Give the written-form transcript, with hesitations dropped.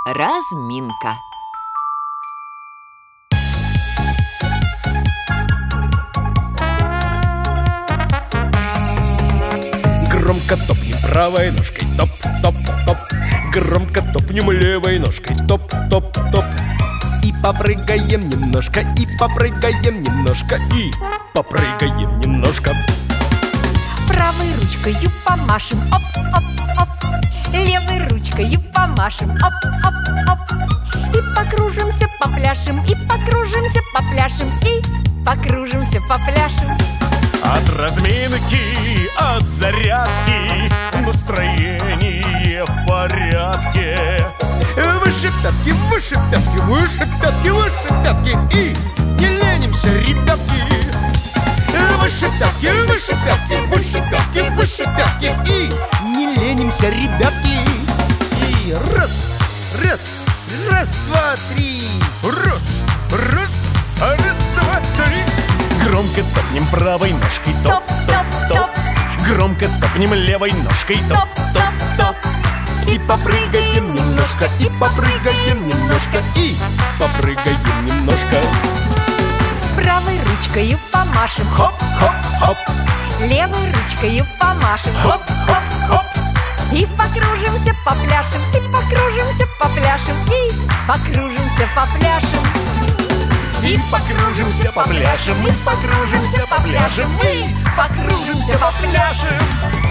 Разминка. Громко топнем правой ножкой, топ-топ-топ. Громко топнем левой ножкой, топ-топ-топ. И попрыгаем немножко, и попрыгаем немножко, и попрыгаем немножко. Правой ручкою помашем, оп-оп-оп. Левой ручкою помашем, оп-оп-оп. И покружимся, попляшем, и покружимся, попляшем, и покружимся, попляшем. От разминки, от зарядки настроение в порядке. Выше пятки, выше пятки, выше пятки, выше пятки. И не ленимся, ребятки. Выше пятки, выше пятки, выше пятки, выше пятки. И не ленимся, ребятки. И раз, раз, раз, два, три. Раз, раз, раз, два, три. Громко топнем правой ножкой, топ-топ-топ. Громко топнем левой ножкой, топ-топ-топ. И попрыгаем немножко, и попрыгаем немножко, и попрыгаем немножко. Правой ручкою помашем, Хоп-хоп-хоп. левой ручкою помашем, хоп-хоп-хоп. И покружимся, попляшем, и покружимся, попляшем, и покружимся, попляшем. И покружимся, попляшем, и покружимся, попляшем, и покружимся, попляшем.